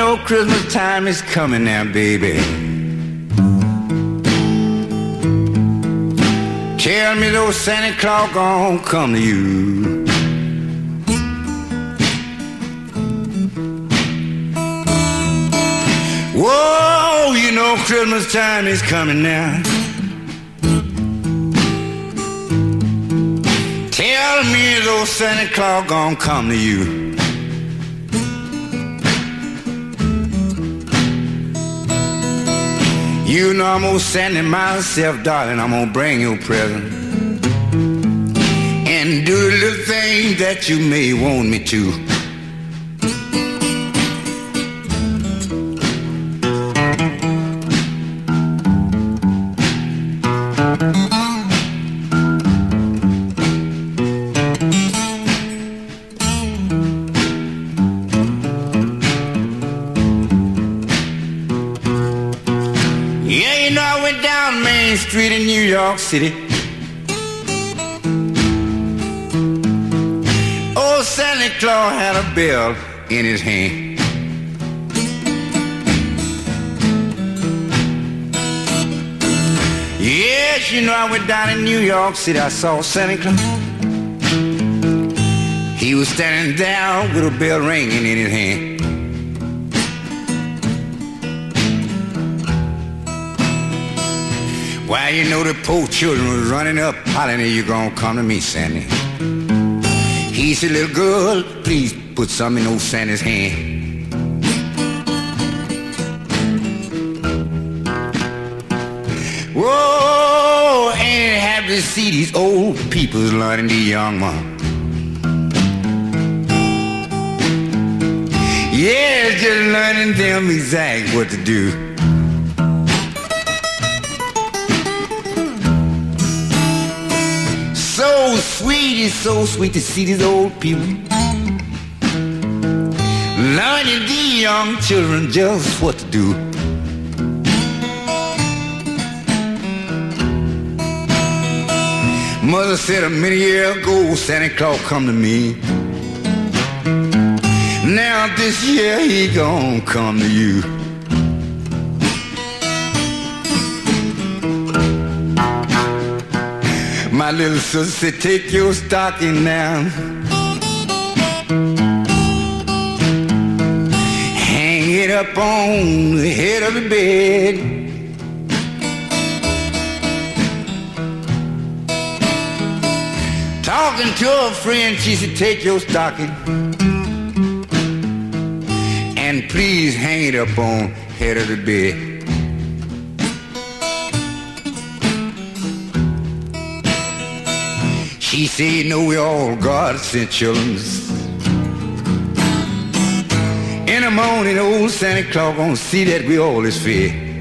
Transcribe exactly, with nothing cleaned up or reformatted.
know Christmas time is coming now, baby. Tell me those Santa Claus gon' come to you. Whoa, you know Christmas time is coming now. Tell me those Santa Claus gon' come to you. You know I'm gonna send it myself, darling. I'm gonna bring you a present and do the little things that you may want me to. Street in New York City. Old Santa Claus had a bell in his hand. Yes, you know I went down in New York City. I saw Santa Claus. He was standing down with a bell ringing in his hand. Why, you know the poor children was running up, hollering, you gonna come to me, Santa. He said, little girl, please put something in old Santa's hand. Whoa, ain't it happy to see these old people learning the young one. Yeah, just learning them exactly what to do. So sweet, it's so sweet to see these old people learning these young children just what to do. Mother said a many years ago Santa Claus come to me. Now this year he gon' come to you. My little sister said, take your stocking down, hang it up on the head of the bed. Talking to a friend, she said, take your stocking and please hang it up on head of the bed. She said, you know we all God sent children. In the morning, old Santa Claus gonna see that we all is fed.